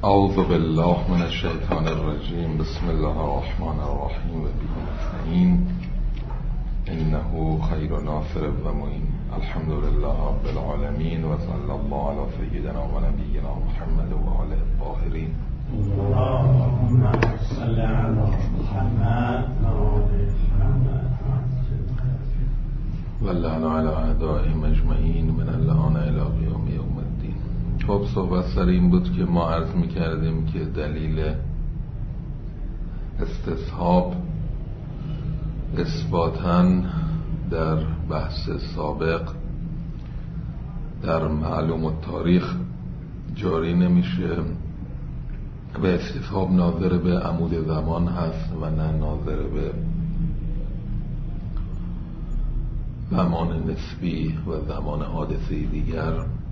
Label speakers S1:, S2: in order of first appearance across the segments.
S1: اعوذ بالله من الشیطان الرجیم. بسم الله الرحمن الرحیم و به نستعین انه خیر ناصر و معین. الحمد لله رب العالمین و صلی الله علی سیدنا و نبینا محمد و آله الطاهرین.
S2: اللهم صل علی محمد و آل محمد
S1: و لعن علی اعدائهم اجمعین من اللعان الی قیام یوم الدین. خب صحبت سر این بود که ما عرض می‌کردیم که دلیل استصحاب اثباتاً در بحث سابق در معلوم التاریخ جاری نمیشه و استصحاب ناظر به عمود زمان هست و نه ناظر به زمان نسبی و زمان حادثی دیگر،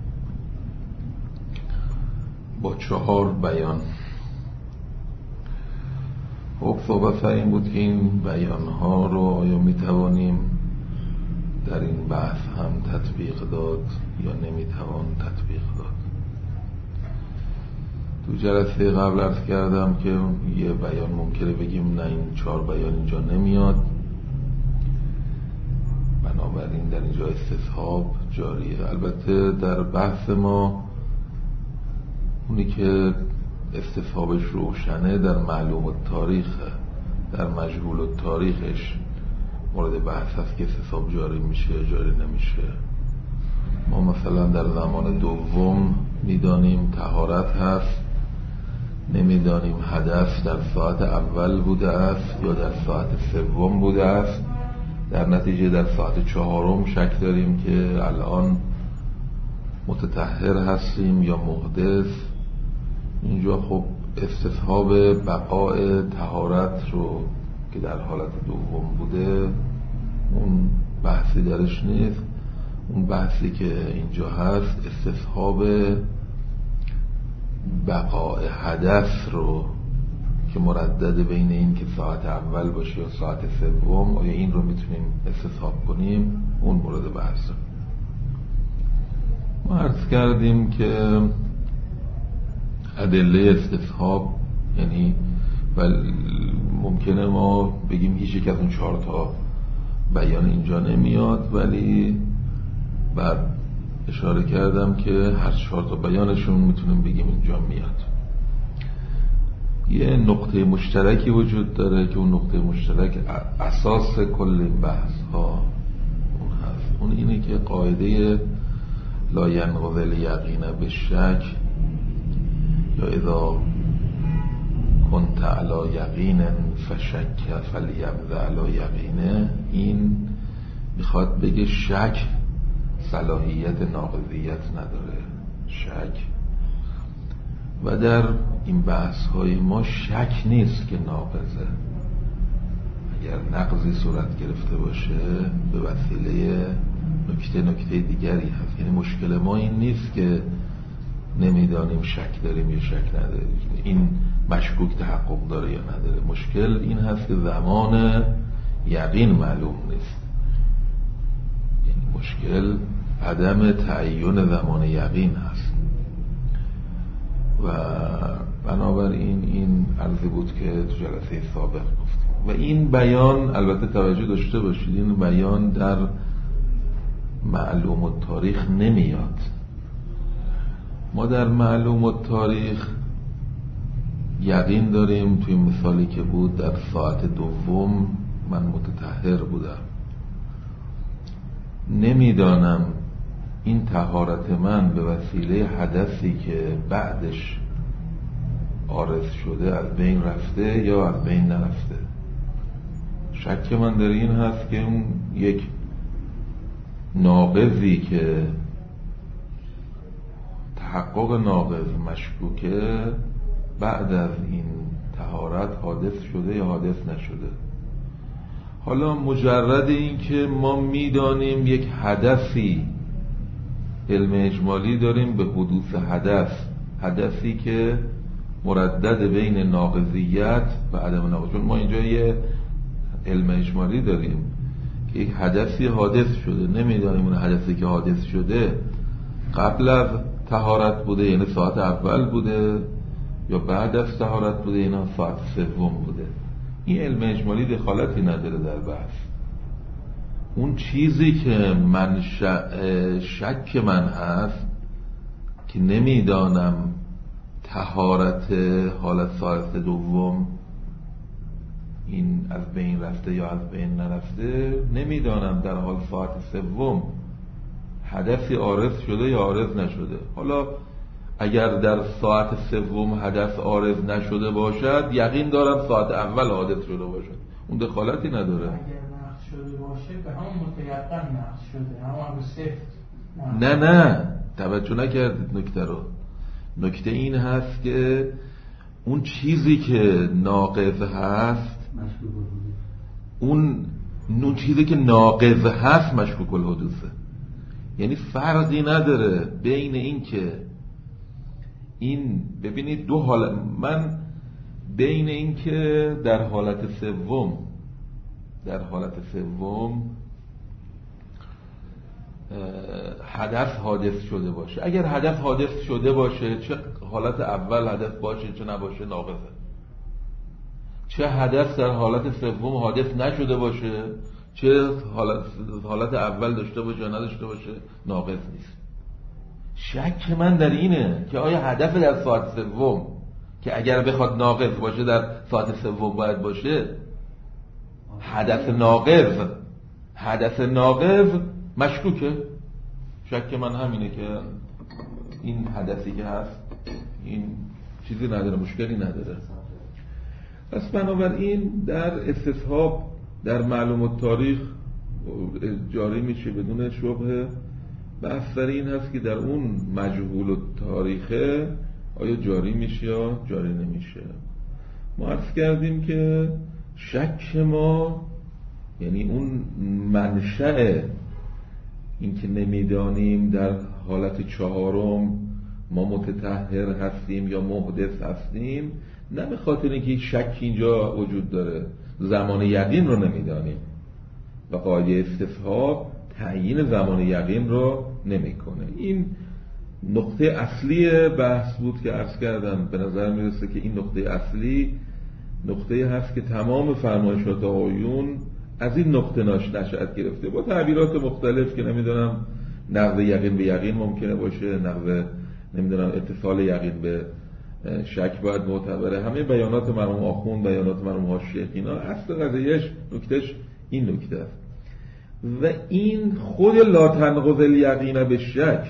S1: با 4 بیان. خب صحبت این بود که این بیانها رو آیا میتوانیم در این بحث هم تطبیق داد یا نمیتوان تطبیق داد. تو جلسه قبل عرض کردم که یه بیان ممکنه بگیم نه این 4 بیان اینجا نمیاد، بنابراین در اینجا استصحاب جاریه. البته در بحث ما اونی که استصحابش روشنه در معلوم التاریخ، در مجهول التاریخش مورد بحث هست که استصحاب جاری میشه جاری نمیشه. ما مثلا در زمان دوم میدانیم طهارت هست، نمیدانیم حدث در ساعت اول بوده است یا در ساعت سوم بوده است. در نتیجه در ساعت 4 شک داریم که الان متطهر هستیم یا محدث. اینجا خب استصحاب بقاء طهارت رو که در حالت دوم بوده اون بحثی درش نیست. اون بحثی که اینجا هست استصحاب بقاء حدث رو که مردد بین این که ساعت اول باشه یا ساعت سوم، آیا این رو میتونیم استصحاب کنیم، اون مورد بحث. ما عرض کردیم که ادله استصحاب یعنی ممکنه ما بگیم هیچ یک از اون 4 تا بیان اینجا نمیاد، ولی بعد اشاره کردم که هر 4 تا بیانشون میتونیم بگیم اینجا میاد. یه نقطه مشترکی وجود داره که اون نقطه مشترک اساس کل این بحث ها اون هست. اون اینه که قاعده لا ینقضی الیقین بالشک یا اذا کنت علی یقین فشک فلیبذ علی یقینه، این میخواد بگه شک صلاحیت ناقضیت نداره. شک و در این بحث های ما شک نیست که ناقضه. اگر نقضی صورت گرفته باشه به وسیله نکته دیگری هست. یعنی مشکل ما این نیست که نمیدانیم شک داریم یا شک نداریم، این مشکوک تحقق داره یا نداره. مشکل این هست که زمان یقین معلوم نیست. یعنی مشکل عدم تعیین زمان یقین هست و بنابراین این عرضی بود که تو جلسه سابق گفتیم. و این بیان البته توجه داشته باشید این بیان در معلوم التاریخ نمیاد. ما در معلوم التاریخ یقین داریم. توی مثالی که بود در ساعت دوم من متطهر بودم، نمیدانم این طهارت من به وسیله حدثی که بعدش عارض شده از بین رفته یا از بین نرفته. شک من در این هست که اون یک ناقضی که تحقق ناقض مشکوکه بعد از این طهارت حادث شده یا حادث نشده. حالا مجرد این که ما میدانیم یک حدثی، علم اجمالی داریم به حدوث حدثی که مردد بین ناقضیت و عدم ناقض. چون ما اینجا یه علم اجمالی داریم که یک حدثی حادث شده، نمیدانیم اون حدثی که حادث شده قبل از طهارت بوده یعنی ساعت اول بوده یا بعد از طهارت بوده، اینا ساعت سوم بوده. این علم اجمالی دخالتی نداره در بحث. اون چیزی که من شک من هست که نمیدانم طهارت حالت ساعت دوم این از بین رفته یا از بین نرفته، نمیدانم در حال ساعت سوم حدثی عارض شده یا عارض نشده. حالا اگر در ساعت سوم حدث عارض نشده باشد، یقین دارم ساعت اول حادث شده باشد، اون دخالتی نداره.
S2: اگر نقص شده باشه به همون متیقن نقص شده، همون رو سفت.
S1: نه توجه نکردید نکته رو. نکته این هست که اون چیزی که ناقض هست، اون چیزی که ناقض هست مشکوک الحدوثه. یعنی فرقی نداره بین این که این ببینید دو حالت، من بین این که در حالت سوم حدث حادث شده باشه، اگر حدث حادث شده باشه، چه حالت اول حدث باشه چه نباشه ناقضه، چه حدث در حالت سوم حادث نشده باشه، چه حالت اول داشته باشه یا نداشته باشه ناقض نیست. شک من در اینه که آیا حدث در ساعت سوم که اگر بخواد ناقض باشه در ساعت سوم باید باشه، حدث ناقض مشکوکه. شک من همینه که این حدثی که هست این چیزی نداره، مشکلی نداره. پس بنابراین در استصحاب در معلوم التاریخ جاری میشه بدون شبهه. بحث در این هست که در اون مجهول التاریخه آیا جاری میشه یا جاری نمیشه. ما عرض کردیم که شک ما یعنی اون منشأ این که نمیدانیم در حالت چهارم ما متطهر هستیم یا محدث هستیم، نه به خاطر اینکه شک اینجا وجود داره، زمان یقین رو نمیدانیم و قاعده استصحاب تعیین زمان یقین رو نمیکنه. این نقطه اصلی بحث بود که عرض کردم. به نظر میرسه که این نقطه اصلی نقطه هست که تمام فرمایشات آقایون از این نقطه نشأت گرفته، با تعبیرات مختلف که نمیدونم نقض یقین به یقین ممکنه باشه، نقض نمیدونم اتصال یقین به شک باید معتبره. همه بیانات مرحوم آخوند، بیانات مرحوم حاشیه، اینا اصل قضیهش نکتهش این نکته است. و این خود لا تنقض الیقین به شک،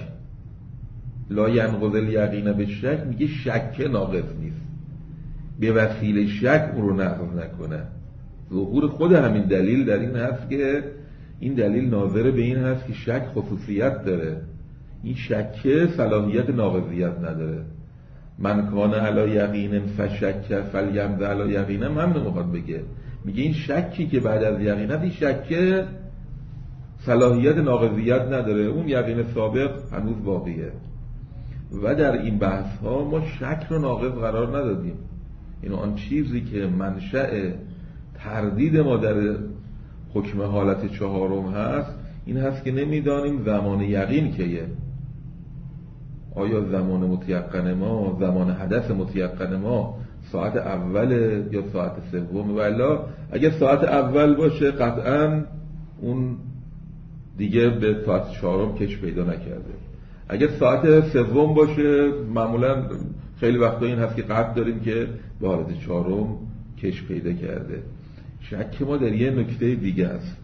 S1: لا ینقض الیقین به شک، میگه شک ناقض نیست، به وسیله شک اون رو نقض نکنه. ظهور خود همین دلیل در این هست که این دلیل ناظر به این هست که شک خصوصیت داره، این شک صلاحیت ناقضیت نداره. من کان علی یقین فشک فلیمض علی یقین، هم نمیخواد بگه، میگه این شکی که بعد از یقین هست، این شک صلاحیت ناقضیت نداره، اون یقین سابق هنوز باقیه. و در این بحث ها ما شک رو ناقض قرار ندادیم. اینو آن چیزی که منشأ تردید ما در حکم حالت چهارم هست این هست که نمیدانیم زمان یقین کیه. آیا زمان متیقن ما، زمان حدث متیقن ما ساعت اول یا ساعت سوم؟ والا اگر ساعت اول باشه قطعا اون دیگه به ساعت چهارم کش پیدا نکرده. اگر ساعت سوم باشه معمولا خیلی وقتا این هست که قطع داریم که به حالت چهارم کش پیدا کرده. شک ما در یه نکته دیگه است.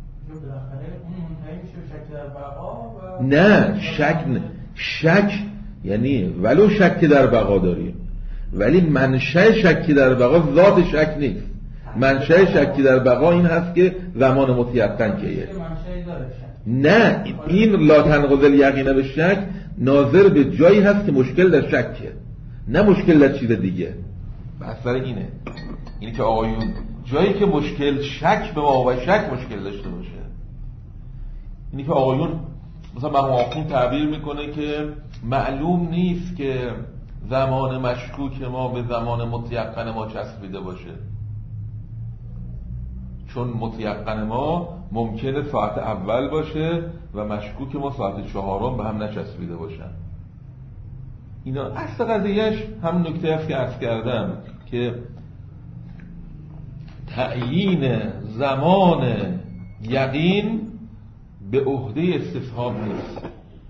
S1: نه شک یعنی ولو شک در بقا داریم، ولی منشأ شک در بقا ذات شک نیست. منشأ شک در بقا این هست که زمان متیقن کیه. نه این لا تنقض الیقین به شک ناظر به جایی هست که مشکل در شکه، نه مشکل در چیز دیگه. بحث اینه، اینی که آقایون جایی که مشکل شک به ما و شک مشکل داشته باشه، اینی که آقایون مثلا مرحوم آخوند تعبیر میکنه که معلوم نیست که زمان مشکوک ما به زمان متیقن ما چسبیده باشه، چون متیقن ما ممکنه ساعت اول باشه و مشکوک ما ساعت چهارم به هم نچسبیده باشن. اینا اصل قضیهش هم نکته است که عرض کردم که تعیین زمان یقین به عهده استصحاب نیست.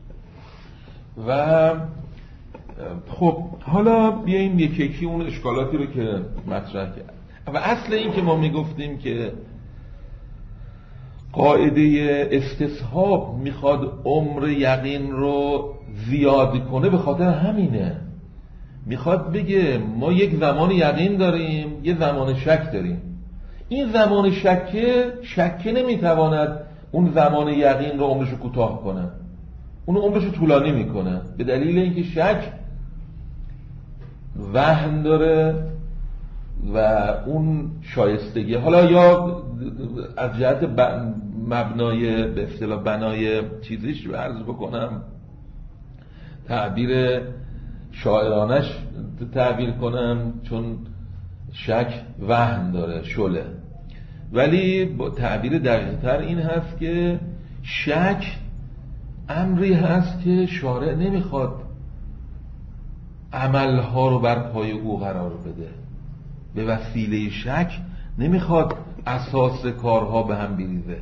S1: و خب حالا بیاییم یکی اون اشکالاتی رو که مطرح کرد. و اصل این که ما میگفتیم که قاعده استصحاب میخواد عمر یقین رو زیاد کنه، به خاطر همینه. میخواد بگه ما یک زمان یقین داریم، یه زمان شک داریم. این زمان شک نمیتواند اون زمان یقین رو عمرش رو کوتاه کنه، اون عمرش رو طولانی میکنه، به دلیل اینکه شک وهم داره و اون شایستگی. حالا یا از جهت مبنای به اصطلاح بنای چیزیش رو عرض بکنم، تعبیر شاعرانش تعبیر کنم، چون شک وهم داره، شله. ولی با تعبیر دقیق‌تر این هست که شک امری هست که شارع نمیخواد عملها رو بر پای او قرار بده، به وسیله شک نمیخواد اساس کارها به هم بریزه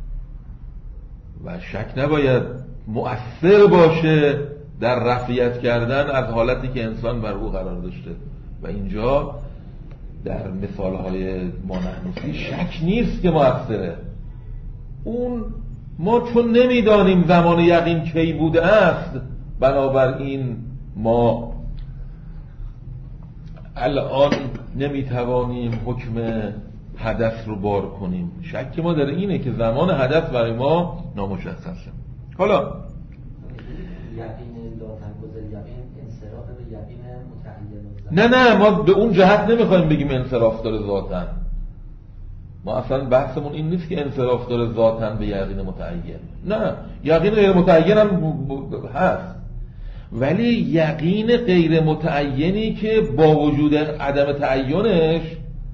S1: و شک نباید مؤثر باشه در رفعیت کردن از حالتی که انسان بر او قرار داشته. و اینجا در مثالهای مانحنوسی شک نیست که مؤثره. اون ما چون نمیدانیم زمان یقین کی بوده است، بنابراین ما الان نمیتوانیم حکم حدث رو بار کنیم. شک ما در اینه که زمان حدث برای ما نامشخصه. حالا
S3: یقین لاتنگذر یقین انصراف به یقین متعین.
S1: نه ما به اون جهت نمیخوایم بگیم انصراف داره ذاتن. ما اصلا بحثمون این نیست که انصراف داره ذاتن به یقین متعین. نه، یقین غیر متعین هم هست، ولی یقین غیر متعینی که با وجود عدم تعینش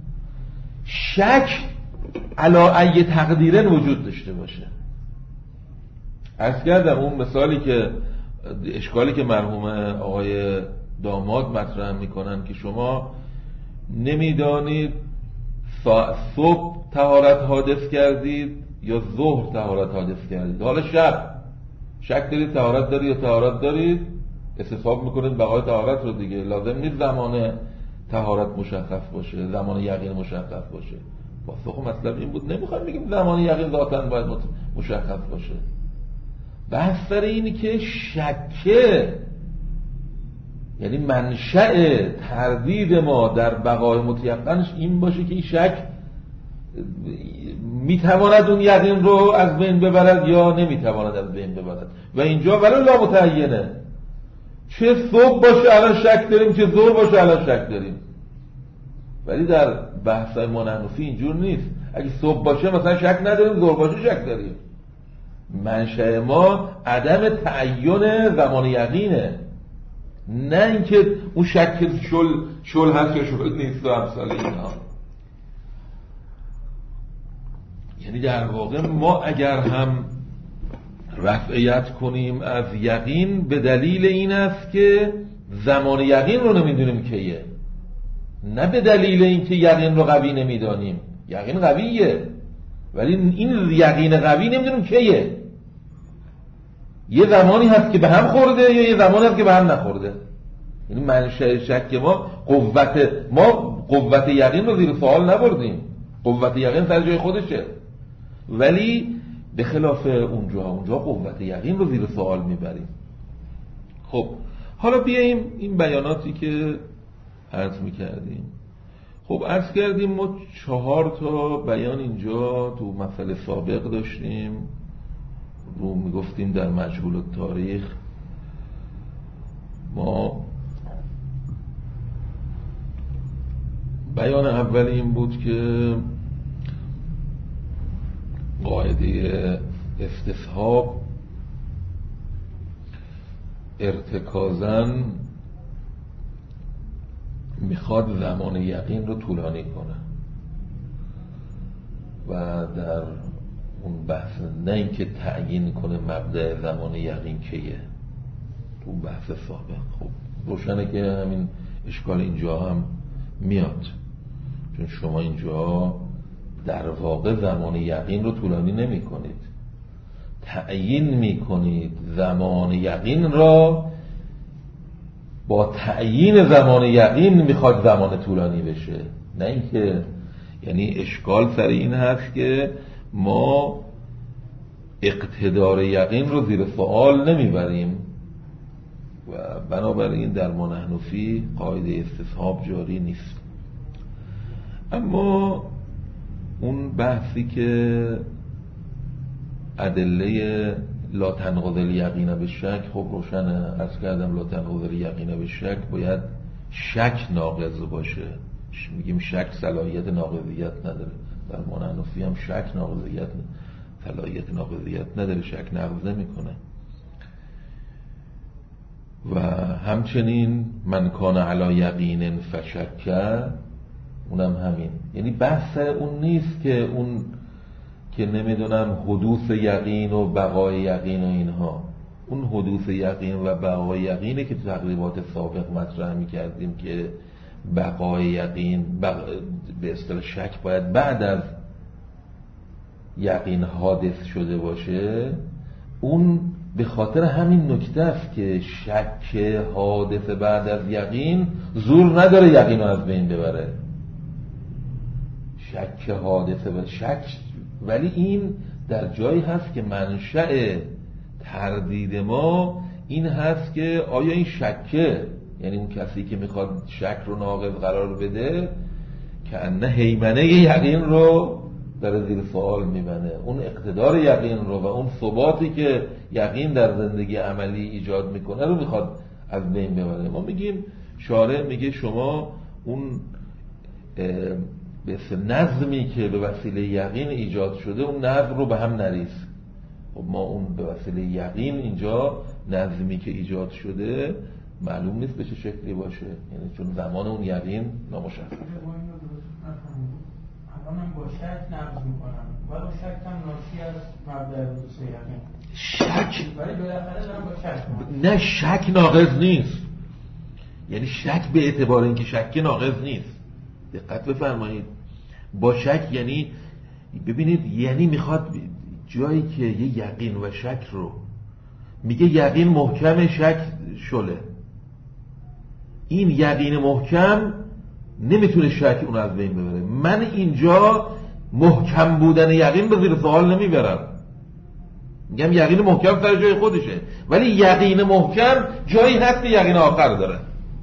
S1: شک علی ای تقدیرن وجود داشته باشه. عرض کردم اون مثالی که اشکالی که مرحوم آقای داماد مطرح میکنن که شما نمیدانید صبح طهارت حادث کردید یا ظهر طهارت حادث کردید، حالا شک دارید طهارت دارید یا طهارت دارید، استصحاب میکنید بقای طهارت رو دیگه. لازم نیست زمان طهارت مشخص باشه، زمان یقین مشخص باشه. واسه مطلب این بود، نمیخوایم بگیم زمان یقین ذاتاً باید مشخص باشه. بحث سر اینه که شکه، یعنی منشأ تردید ما در بقای متیقنش این باشه که این شک میتواند اون یقین رو از بین ببرد یا نمیتواند از بین ببرد. و اینجا ولی لا متعینه، چه صبح باشه الان شک داریم، چه ظهر باشه الان شک داریم. ولی در بحث‌های مانحنوسی اینجور نیست. اگه صبح باشه مثلا شک نداریم، ظهر باشه شک داریم. منشأ ما عدم تعین زمان یقینه، نه اینکه اون شک شل هست یا شل نیست و امثال اینا. یعنی در واقع ما اگر هم رفعیت کنیم از یقین، به دلیل این است که زمان یقین رو نمیدونیم کیه، نه به دلیل اینکه یقین رو قوی نمیدانیم. یقین قویه ولی این یقین قوی نمیدونیم کیه. یه زمانی هست که به هم خورده یا یه زمانی هست که به هم نخورده. یعنی منشأ شک ما قوت یقین رو زیر سوال نبردیم، قوت یقین سر جای خودشه، ولی به خلاف اونجا قوت یقین رو زیر سوال میبریم. خب حالا بیاییم این بیاناتی که عرض میکردیم. خب عرض کردیم ما 4 تا بیان اینجا تو مسئله سابق داشتیم، رو میگفتیم در مجهول التاریخ. ما بیان اول این بود که قاعده استصحاب ارتکازاً میخواد زمان یقین رو طولانی کنه و در اون بحث نه اینکه تعیین کنه مبدأ زمان یقین کیه، تو بحث سابق. خب روشنه که همین اشکال اینجا هم میاد، چون شما اینجا در واقع زمان یقین رو طولانی نمی کنید، تعیین می کنید زمان یقین را، با تعیین زمان یقین میخواد زمان طولانی بشه، نه اینکه، یعنی اشکال سر این هست که ما اقتدار یقین رو زیر سوال نمیبریم و بنابراین در ما نحن فیه قاعده استصحاب جاری نیست. اما اون بحثی که ادله لا تنقض الیقین بالشک، خب روشنه، عرض کردم لا تنقض الیقین بالشک باید شک ناقض باشه. میگیم شک صلاحیت ناقضیت نداره، در ما نحن فیه هم شک ناقضیت صلاحیت ناقضیت نداره، شک نقض نمیکنه. و همچنین من کان علی یقین فشک، اونم همین، یعنی بحث اون نیست که اون که نمیدونم حدوث یقین و بقای یقین و اینها، اون حدوث یقین و بقای یقینه که تو تقریبات سابق مطرح میکردیم که بقای یقین به اصطلاح شک باید بعد از یقین حادث شده باشه. اون به خاطر همین نکته است که شک حادث بعد از یقین زور نداره یقین رو از بین ببره. شک حادثه و شک، ولی این در جایی هست که منشأ تردید ما این هست که آیا این شکه، یعنی اون کسی که میخواد شک رو ناقض قرار بده که انه هیمنه یقین رو در زیر سوال میبنه، اون اقتدار یقین رو و اون ثباتی که یقین در زندگی عملی ایجاد میکنه رو میخواد از بین ببره. ما میگیم، شارع میگه شما اون به نظمی که به وسیله یقین ایجاد شده اون نظم رو به هم نریز. خب ما اون به وسیله یقین اینجا نظمی که ایجاد شده معلوم نیست به چه شکلی باشه، یعنی چون زمان اون یقین نامشخصه.
S2: الان من با شک نقض میکنم و با شک هم ناشی از مبدأ حدوث یقین.
S1: شک
S2: ولی بالاخره دارم با شک
S1: نه، شک ناقض نیست، یعنی شک به اعتبار اینکه شک ناقض نیست. دقت بفرمایید، با شک یعنی ببینید، یعنی میخواد جایی که یه یقین و شک رو میگه یقین محکم، شک شله، این یقین محکم نمیتونه شک اون از بین ببره. من اینجا محکم بودن یقین به زیر سوال نمیبرم، میگم یقین محکم سر جای خودشه، ولی یقین محکم جایی هست که یقین آخر داره.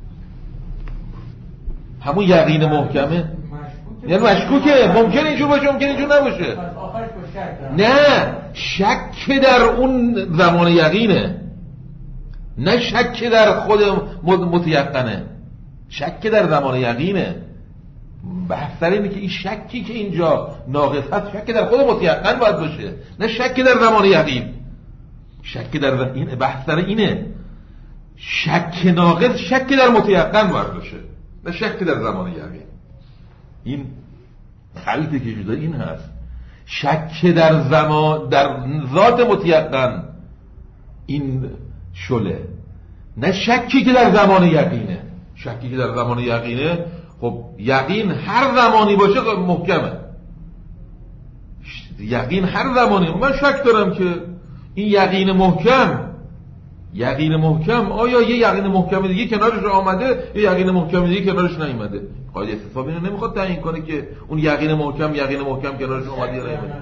S1: همون یقین محکمه یعنی مشکوکه، ممکن اینجور باشه ممکن اینجور نباشه. نه، شک در اون زمان یقینه، نه شک در خود متیقنه، شک در زمان یقینه. بحث سر اینه که این شکی که اینجا ناقص هست شک در خود متیقن باید باشه، نه شک در زمان یقین. شک در این بحث سر اینه، شک ناقص شک در متیقن باید باشه، نه شک در زمان یقین. این خلطی که جدا این هست، شک در زمان در ذات متیقن این شله، نه شکی که در زمان یقینه. شکی که در زمان یقینه، خب یقین هر زمانی باشه محکمه، یقین هر زمانی. من شک دارم که این یقین محکم آیا یه یقین محکم دیگه کنارش آمده، یه یقین محکم دیگه کنارش نیامده. قاعده استصحاب اینو نمیخواد تعیین کنه که اون یقین محکم کنارش اومده یا نیامده.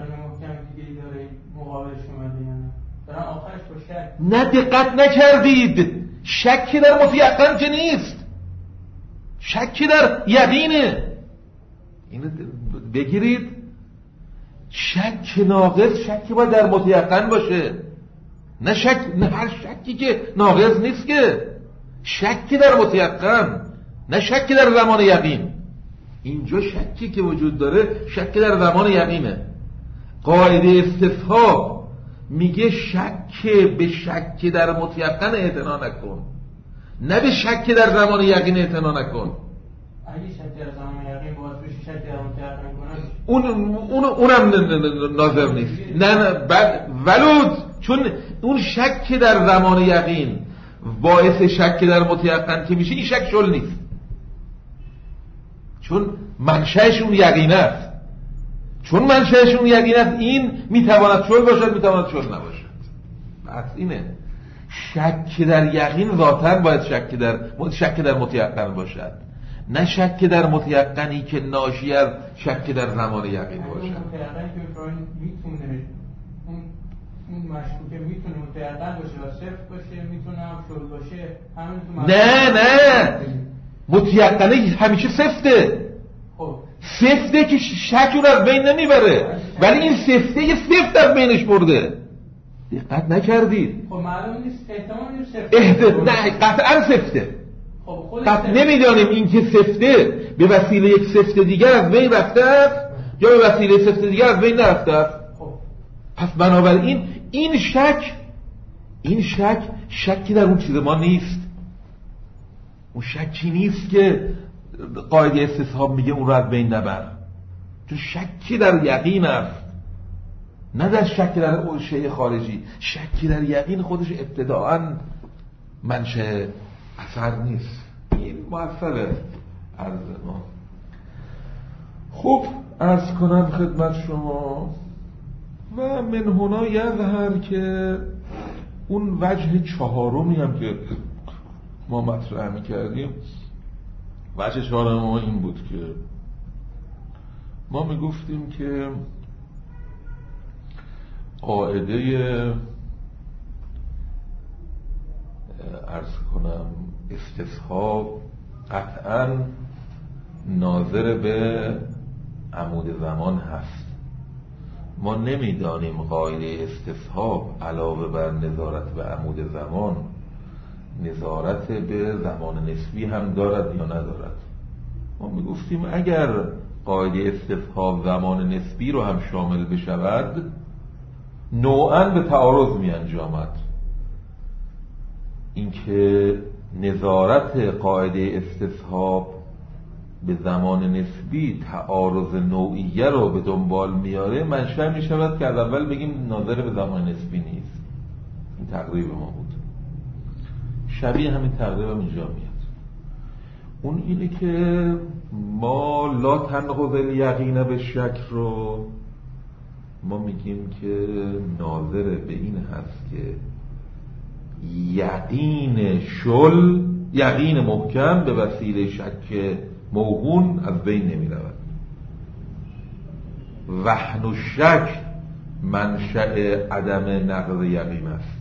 S1: نه، دقت نکردید، شکی در متیقن که نیست، شکی در یقینه. اینو بگیرید، شک ناقص شکی باید در متیقن باشه، نه شک، نه هر شکی که ناقص نیست که، شکی در متیقن، نه شکی در زمان یقین. اینجا شکی که وجود داره شکی در زمان یقینه. قاعده استصحاب میگه شک به شک در متیقن اعتنا نکن، نه به شک در زمان یقین اعتنا نکن.
S2: اگه شک در زمان یقین باید بشه شک در متیقن کنه،
S1: اونم ناظر نیست. نه ولود، چون اون شک در زمان یقین باعث شک در متیقن که میشه، این شک شل نیست، چون منشأش اون یقین است. چون منشأش اون یقین است، این میتواند شل باشد، میتواند شل نباشد. پس اینه شک در یقین ذاتاً باید شک در متیقن باشد، نه شک در متیقنی که ناشی از شک در زمان یقین باشد.
S2: متیقن که میتونه اون مشکوکه میتونه متیقن باشه و صفر باشه، میتونه هم شل باشه، همین تو
S1: نه متیقنه همیشه سفته.
S2: خب
S1: سفته که شک رو از بین نمیبره، ولی این سفته یه سفت از بینش برده. دقت نکردید؟
S2: خب معلوم نیست، احتمال نیست
S1: نه قطعا سفته.
S2: خب
S1: پس نمیدانیم این که سفته به وسیله یک سفت دیگر از بین رفته است یا به وسیله سفت دیگر از بین نرفته است. پس بنابراین این شکی در اون چیز ما نیست. اون شکی نیست که قاعده استصحاب میگه اون رو از بین نبر، چون شکی در یقین است، نه در شک در اون شیء خارجی. شکی در یقین خودش ابتداءً منشأ اثر نیست. این مؤثره عرض ما. خب عرض کنم خدمت شما و من هنا یظهر که اون وجه چهارمی هم که ما مطرح می‌کردیم، وجه چهارم ما این بود که ما میگفتیم که قاعده عرض کنم استصحاب قطعاً ناظر به عمود زمان هست. ما نمیدانیم قاعده استصحاب علاوه بر نظارت به عمود زمان نظارت به زمان نسبی هم دارد یا ندارد. ما میگفتیم اگر قاعده استصحاب زمان نسبی رو هم شامل بشود نوعاً به تعارض می انجامد. اینکه نظارت قاعده استصحاب به زمان نسبی تعارض نوعیه رو به دنبال میاره، منشأ می شود که از اول بگیم ناظر به زمان نسبی نیست. این تقریب ما بود. شبیه همین تقریب هم اینجا میاد. اون اینه که ما لا تنقض الیقین به شک رو ما میگیم که ناظر به این هست که یقین محکم به وسیله شک موهون از بین نمی رود. وهن و شک منشأ عدم نقض یقین است.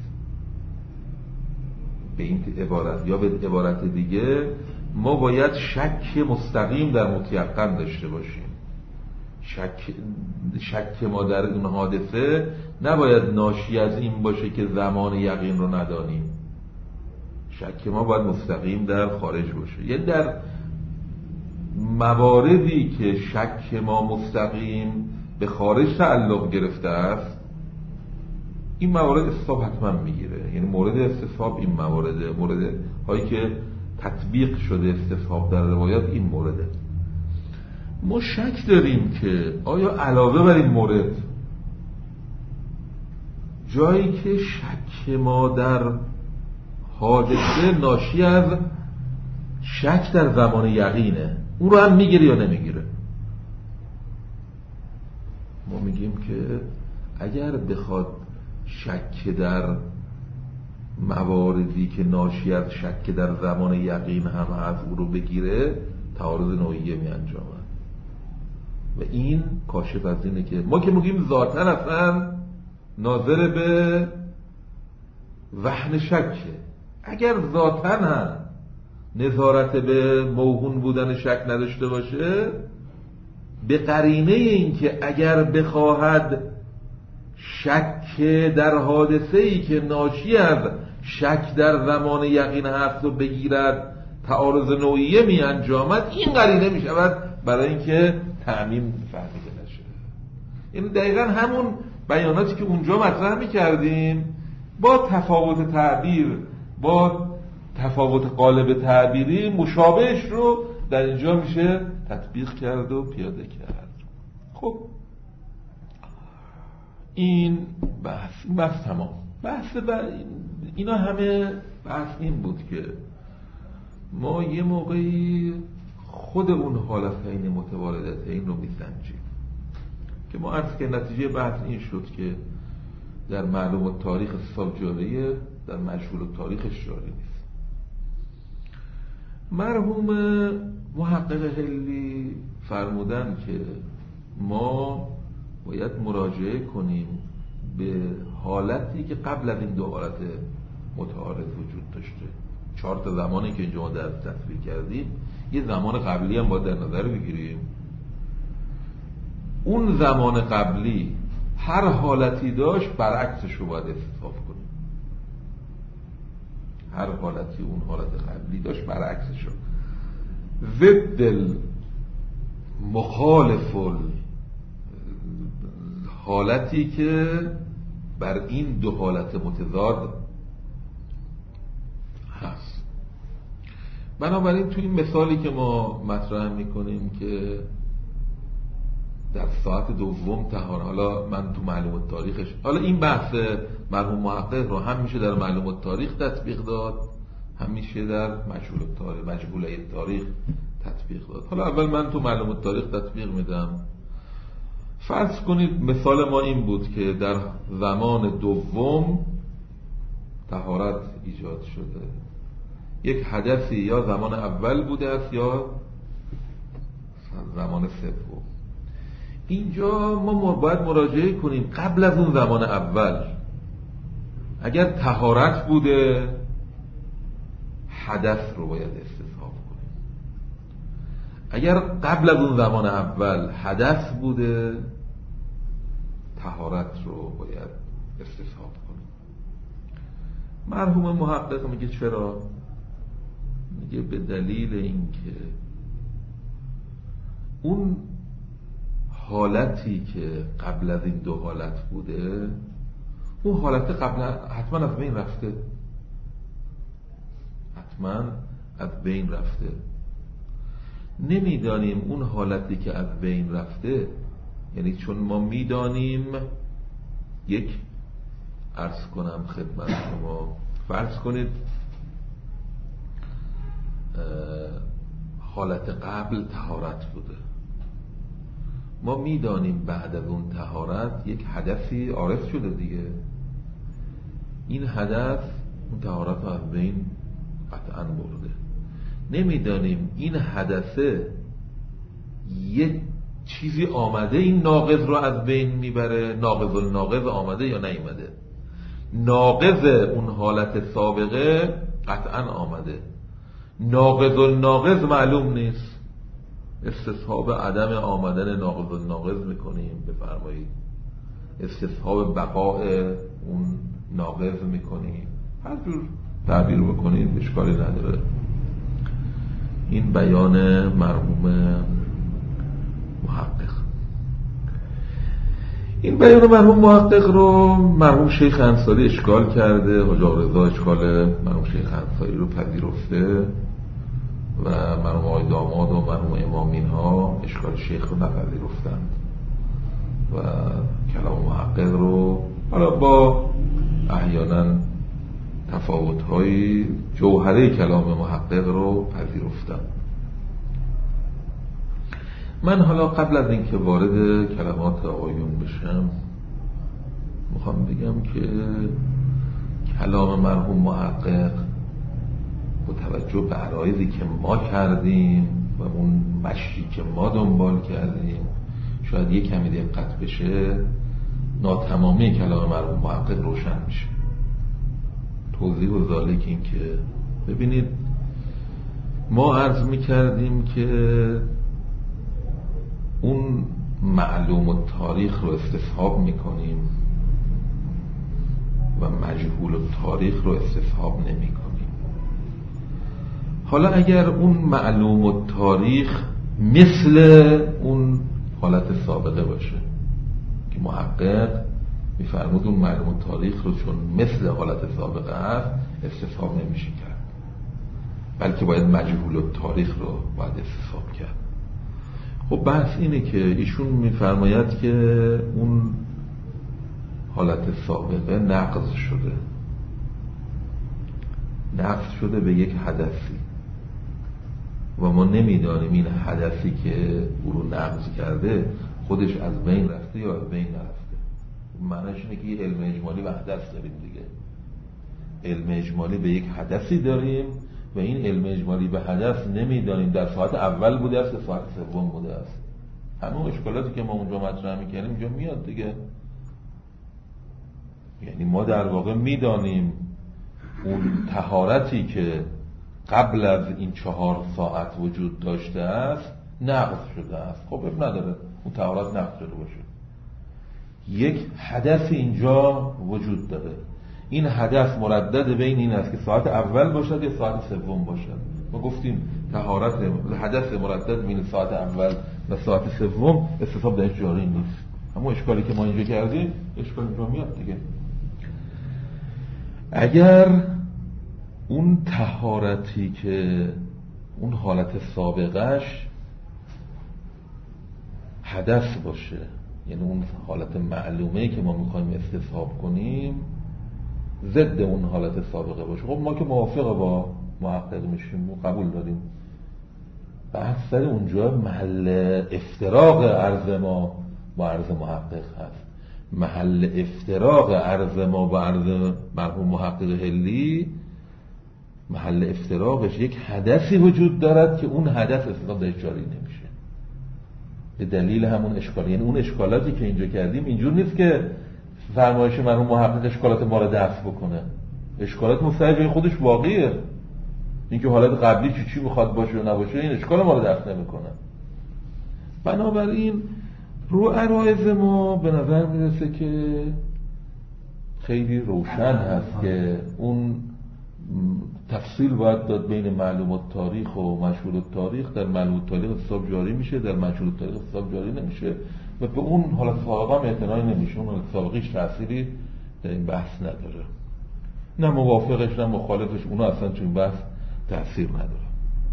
S1: به این عبارت یا به عبارت دیگه ما باید شک مستقیم در متیقن داشته باشیم. شک ما در اون حادثه نباید ناشی از این باشه که زمان یقین رو ندانیم. شک ما باید مستقیم در خارج باشه. یعنی در مواردی که شک ما مستقیم به خارج تعلق گرفته است، این موارد استصحاب حتما میگیره. یعنی مورد استصحاب این مورد هایی که تطبیق شده استصحاب در روایات این مورده. ما شک داریم که آیا علاوه بر این مورد جایی که شک ما در حادثه ناشی از شک در زمان یقینه، اون رو هم میگیره یا نمیگیره؟ ما میگیم که اگر بخواد شک در مواردی که ناشی از شک در زمان یقین هم هست او رو بگیره، تعارض نوعیه می انجامد. و این کاشف از اینه که ما که میگیم ذاتاً اصلا ناظر به وهن شکه. اگر ذاتاً هم نظارت به موهون بودن شک نداشته باشه، به قرینه این که اگر بخواهد شک در حادثه‌ای که ناشی از شک در زمان یقین هست و بگیرد تعارض نوعیه می انجامد، این قرینه می شود برای اینکه تعمیم فهمیده نشه. یعنی دقیقا همون بیاناتی که اونجا مطرح می کردیم با تفاوت تعبیر، با تفاوت قالب تعبیری مشابهش رو در اینجا میشه تطبیق کرد و پیاده کرد. خب این بحث تمام. بحث اینا همه بحث این بود که ما یه موقعی خود اون حالتین متوالدتین رو میسنجیم که ما عرض که نتیجه بحث این شد که در معلوم التاریخ استثاب جاریه، در مجهول التاریخش جاری نیست. مرحوم محقق حلی فرمودن که ما باید مراجعه کنیم به حالتی که قبل از این دو حالت متعارض وجود داشته. 4 تا زمانی که اینجا ما در تصویر کردیم، یه زمان قبلی هم باید در نظر بگیریم. اون زمان قبلی هر حالتی داشت برعکسش رو باید استثاب کنیم. هر حالتی اون حالت قبلی داشت برعکسش رو، ضد مخالف حالتی که بر این دو حالت متضاد هست. بنابراین تو این مثالی که ما مطرح میکنیم که در ساعت دوم طهارت، حالا من تو معلوم التاریخش، حالا این بحث مرحوم محقق رو هم میشه در معلوم التاریخ تطبیق داد، هم میشه در مجهوله التاریخ تطبیق داد. حالا اول من تو معلوم التاریخ تطبیق میدم. فرض کنید مثال ما این بود که در زمان دوم طهارت ایجاد شده. یک حدثی یا زمان اول بوده است یا زمان سوم. اینجا ما باید مراجعه کنیم قبل از اون زمان اول. اگر طهارت بوده حدث رو باید استصحاب کنیم. اگر قبل از اون زمان اول حدث بوده طهارت رو باید استصحاب کنیم. مرحوم محقق میگه چرا؟ میگه به دلیل اینکه اون حالتی که قبل از این دو حالت بوده، اون حالت قبل حتما از بین رفته، حتما از بین رفته. نمیدانیم اون حالتی که از بین رفته، یعنی چون ما میدانیم یک، عرض کنم خدمت شما، فرض کنید حالت قبل طهارت بوده، ما میدانیم بعد از اون طهارت یک حدثی عارض شده دیگه. این حدث اون طهارت رو از بین قطعا برده. نمیدانیم این حدثه یک چیزی آمده این ناقض رو از بین میبره، ناقض الناقض آمده یا نیامده. ناقض اون حالت سابقه قطعا آمده، ناقض الناقض معلوم نیست. استصحاب عدم آمدن ناقض الناقض میکنیم، بفرمایید استصحاب بقاء اون ناقض میکنیم، هر جور تعبیر بکنید اشکالی نداره. این بیان مرحوم محقق. این بیان مرحوم محقق رو مرحوم شیخ انصاری اشکال کرده، حاج رضا اشکال مرحوم شیخ انصاری رو پذیرفته و مرحوم آقای داماد و مرحوم امامین ها اشکال شیخ رو نپذیرفتند و کلام محقق رو حالا با احیانا تفاوت‌های جوهره کلام محقق رو پذیرفتم. من حالا قبل از اینکه وارد کلمات آقایون بشم میخوام بگم که کلام مرحوم محقق با توجه به عرایضی که ما کردیم و اون مشی که ما دنبال کردیم شاید یک کمی دقت بشه، ناتمامی کلام مرحوم محقق روشن میشه. توضیح و ذالک این که ببینید ما عرض میکردیم که اون معلوم التاریخ رو استصحاب میکنیم و مجهول التاریخ رو استصحاب نمیکنیم. حالا اگر اون معلوم التاریخ مثل اون حالت سابقه باشه که محقق میفرمود اون معلوم التاریخ رو چون مثل حالت سابقه هست استصحاب نمیشه کرد، بلکه باید مجهول التاریخ رو باید استصحاب کرد. خب بحث اینه که ایشون میفرماید که اون حالت سابقه نقض شده به یک حدثی و ما نمیدانیم این حدثی که او رو نقض کرده خودش از بین رفته یا از بین نرفته. معنیش اینه که یه علم اجمالی به حدث داریم دیگه. علم اجمالی به یک حدثی داریم و این علم اجمالی به حدث نمیدانیم در ساعت اول بوده است یا ساعت سوم بوده است. همون اشکالاتی که ما اونجا مطرح می‌کردیم اینجا میاد دیگه. یعنی ما در واقع میدانیم اون طهارتی که قبل از این 4 ساعت وجود داشته است نقض شده است. خب نداره اون طهارت نقض شده باشه. یک حدث اینجا وجود داره. این حدث مردد بین این است که ساعت اول باشد یا ساعت سوم باشد. ما گفتیم طهارت حدث مردد بین ساعت اول و ساعت سوم استصحاب درش جاری نیست. اما اشکالی که ما اینجا کردیم اشکال اینجا میاد دیگه. اگر اون طهارتی که اون حالت سابقش حدث باشه، یعنی اون حالت معلومه‌ای که ما میخوایم استصحاب کنیم ضد اون حالت سابقه باشه، خب ما که موافق با محقق میشیم و قبول داریم. بحث سر اونجا محل افتراق عرض ما با عرض محقق هست. محل افتراق عرض ما با عرض مرحوم محقق حلی، محل افتراقش یک حدثی وجود دارد که اون حدث استصحاب درش جاری نمیشه به دلیل همون اشکال. یعنی اون اشکالاتی که اینجا کردیم اینجور نیست که فرمایش مرحوم محقق اشکالات ما رو دفع بکنه. اشکالات مستقل جای خودش واقعیه. اینکه حالت قبلی چی میخواد باشه و نباشه این اشکال ما رو دفع نمیکنه. بنابراین رو عرایض ما به نظر میرسه که خیلی روشن هست که اون تفصیل باید داد بین معلومات تاریخ و مشهور تاریخ. در معلومات تاریخ حساب جاری میشه، در مشهور تاریخ حساب جاری نمیشه و به اون حالت سابقه هم اعتنایی نمیشه. اون حالت سابقهش تأثیری در این بحث نداره، نه موافقش نه مخالفش، اونا اصلا تو این بحث تأثیر نداره.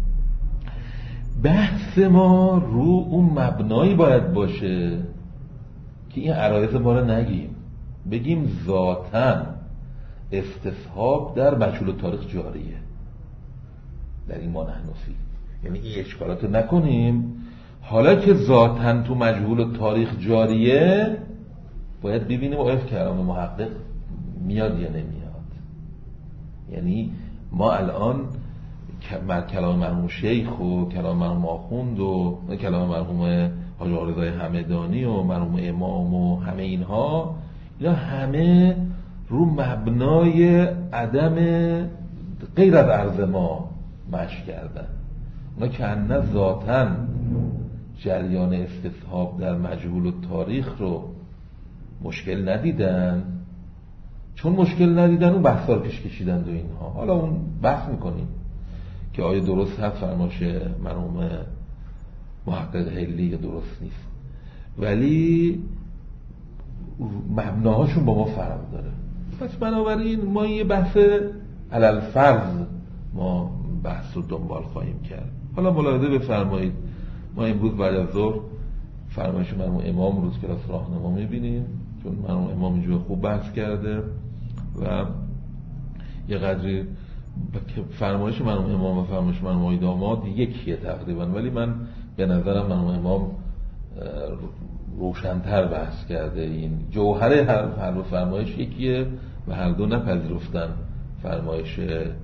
S1: بحث ما رو اون مبنایی باید باشه که این عرایض ما رو نگیم، بگیم ذاتاً استصحاب در مجهول تاریخ جاریه در این ما نحنفی. یعنی این اشکالات رو نکنیم. حالا که ذاتاً تو مجهول تاریخ جاریه باید ببینیم آیا کلام محقق میاد یا نمیاد. یعنی ما الان کلام مرحوم شیخ و کلام مرحوم آخوند و کلام مرحوم حاج آقا رضای همدانی و مرحوم امام و همه اینها همه رو مبنای عدم غیر از عرض ما مشی کردن. اونا که نه ذاتاً جریان استصحاب در مجهول و تاریخ رو مشکل ندیدن. چون مشکل ندیدن اون بحثا رو پیش کشیدن و اینها. حالا اون بحث میکنیم که آیا درست هست فرمایش مرحوم محقق حلی یا درست نیست، ولی مبناهاشون با ما فرق داره. پس بنابراین ما یه بحث علل فرض ما بحث رو دنبال خواهیم کرد. حالا ملاحظه بفرمایید ما امروز بعد از ظهر فرمایش مرحوم امام روز کلاس راهنما میبینیم، چون مرحوم امام اینجور خوب بحث کرده و یه قدری فرمایش مرحوم امام و فرمایش مرحوم آقای داماد یکیه تقریبا، ولی من به نظرم مرحوم امام روشن‌تر بحث کرده. این جوهر هر فرمایش یکیه و هر دو نپذیرفتن فرمایش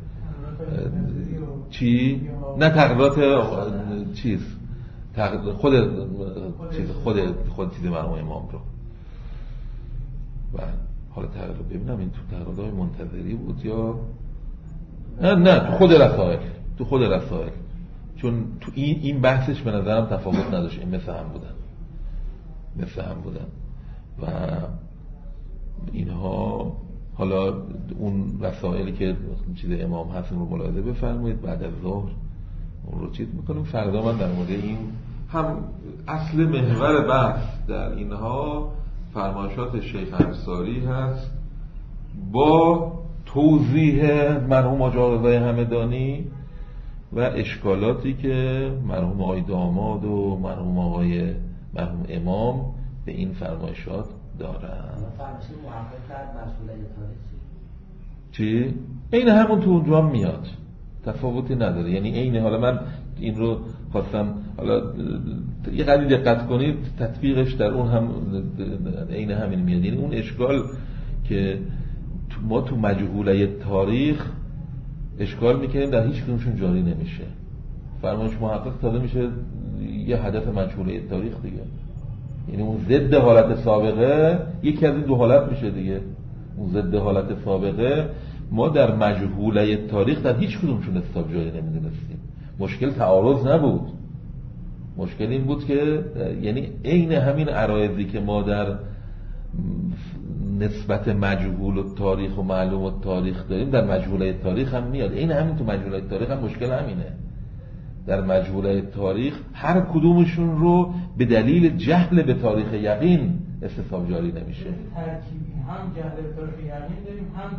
S1: چی؟ نه تغییرات چیز خود چیز مرحوم امام رو. و حالا تغییر ببینم این تو تغییرات منتظری بود یا نه تو خود رسائل چون تو این بحثش به نظرم تفاوت نداشت، این مثل هم بودن و اینها. حالا اون رسائلی که چیز امام هست رو ملاحظه بفرمایید بعد از ظهر اون رو چیز میکنیم. فردا من در مورد این هم اصل محور بحث در اینها فرمایشات شیخ انصاری هست با توضیح مرحوم حاج آقا رضای همدانی و اشکالاتی که مرحوم آقای داماد و مرحوم امام به این فرمایشات دارن.
S3: فرمایش محقق در مجهوله تاریخ
S1: چی؟ این همون تو اونجا میاد، تفاوتی نداره. یعنی این، حالا من این رو خواستم حالا یه قدری دقت کنید، تطبیقش در اون هم این همین میاد. یعنی اون اشکال که ما تو مجهوله تاریخ اشکال میکنیم در هیچ کدومشون جاری نمیشه. فرمایش محقق تازه میشه یه هدف مجهوله تاریخ دیگه. یعنی اون ضد حالت سابقه یکی از این دو حالت میشه دیگه. اون ضد حالت سابقه ما در مجهوله تاریخ در هیچ کدومشون استاب جاری نمیدونستیم. مشکل تعارض نبود، مشکل این بود که یعنی عین همین عرایضی که ما در نسبت مجهول و تاریخ و معلوم و تاریخ داریم در مجهوله تاریخ هم میاد. این همین تو مجهوله تاریخ هم مشکل همینه. در مجهوله تاریخ هر کدومشون رو به دلیل جهل به تاریخ یقین استصحاب جاری نمیشه.
S2: ترکیبی هم جهل به تاریخ یقین داریم، هم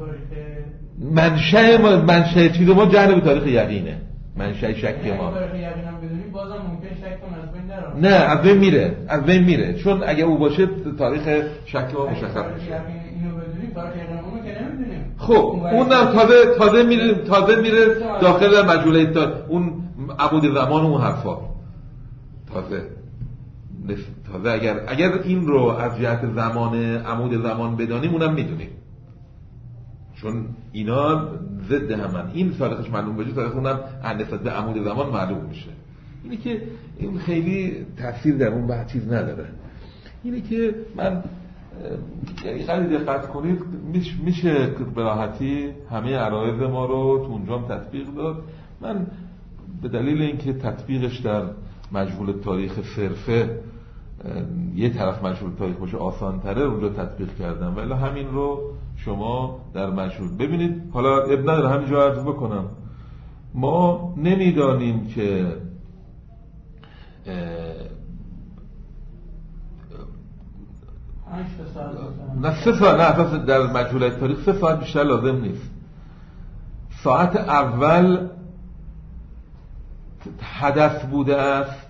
S2: جهل به تاریخ
S1: منشأ چیز ما جهل به تاریخ یقینه. منشأ شک ما
S2: تاریخ یقین هم بدونیم بازم ممکن شک کنه از بین نره.
S1: نه، از بین میره چون اگه او باشه تاریخ شک ما مشخص میشه.
S2: اینو بدونیم تاریخ یقین اونو که نمیدونیم.
S1: خب اونم تازه میره داخل مجهوله تاریخ، اون عمود زمان و اون حرفا تازه اگر این رو از جهت زمان عمود زمان بدانیم اونم میدونیم، چون اینا ضد همن. این تاریخش معلوم بشه تاریخ اونم نسبت به عمود زمان معلوم میشه. اینه که این خیلی تاثیر در اون بحث چیز نداره. اینه که من یعنی خیلی دقت کنید میشه به راحتی همه عرایض ما رو تو اونجا هم تطبیق داد. من به دلیل اینکه تطبیقش در مجهول تاریخ صرفه یه طرف مجهول تاریخ باشه آسان تره اونجا تطبیق کردم، ولی همین رو شما در مجهول ببینید. حالا ابن نداره همینجا عرض بکنم، ما نمیدانیم که نه 3 ساعت، نه اساس در مجهول تاریخ 3 ساعت بیشتر لازم نیست. ساعت اول حدث بوده است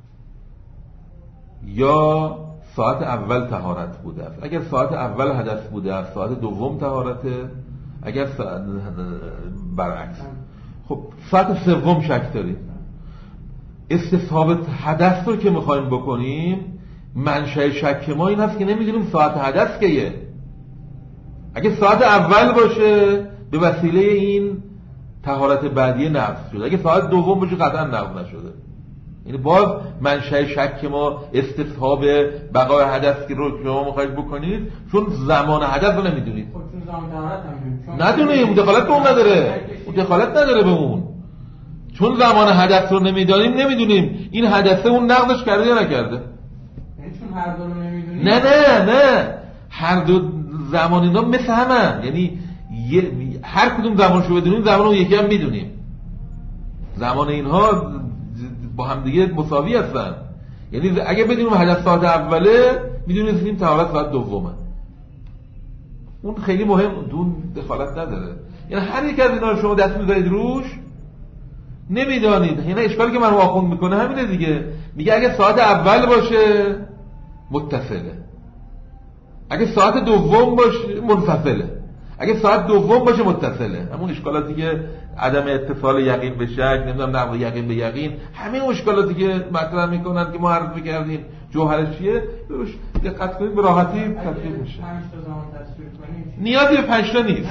S1: یا ساعت اول طهارت بوده است. اگر ساعت اول حدث بوده است ساعت دوم طهارته، اگر برعکس. خب ساعت سوم شک داریم. استصحاب حدث رو که میخوایم بکنیم منشأ شک ما این هست که نمیدونیم ساعت حدث کیه. اگه ساعت اول باشه به وسیله این طهارت بعدیه نقض شده، اگه ساعت دوم باشه قطعا نقض نشده. یعنی باز منشأ شک ما استصحاب بقای حدث که رو شما میخواید بکنید، چون زمان حدث رو نمیدونید.
S2: چون زمان طهارت
S1: ندونیم، دخالت به اون نداره، دخالت نداره به اون. چون زمان حدث رو نمیدونیم این حدثه اون نقضش کرده یا نکرده.
S2: یعنی چون هر دو رو نمیدونیم.
S1: نه هر دو زمان اینا مثل همن. یعنی هر کدوم زمانشو بدونیم زمان اون یکی هم میدونیم. زمان اینها با هم دیگه مساوی هستن. یعنی اگه بدونیم حدث ساعت اوله میدونیم طهارت ساعت دومه. اون خیلی مهم، اون دخالت نداره. یعنی هر یک از اینا رو شما دست میذارید روش نمیدانید. یعنی اشکالی که من آخوند میکنه همینه دیگه. میگه اگه ساعت اول باشه متصله، اگه ساعت دوم باشه منفصله، اگه ساعت دوم باشه متصله. همون اشکالاتی که عدم اتصال یقین به شک، نمیدونم نقض یقین به یقین، همه اشکالاتی که مطرح میکنن که ما عرض می‌کردیم جوهرش چیه، روش دقت کنید به راحتی تطبیق میشه.
S2: 5 تا زمان تصویر کنیم
S1: نیازی به 5 تا نیست.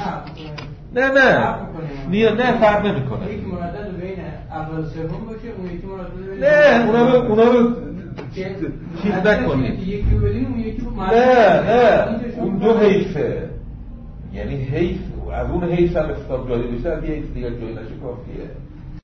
S1: نه فرق نمیکنه.
S2: یکی مردد بین اول سوم باشه، اون یکی مردد بین
S1: نه اونا رو چیز نکنید.
S2: یکی رو بدیم اون یکی رو
S1: نه اون دو حیفه. یعنی حیف از اون حیف هم استاب جاری بشه، از یه حیف دیگر جایی نشه کافیه.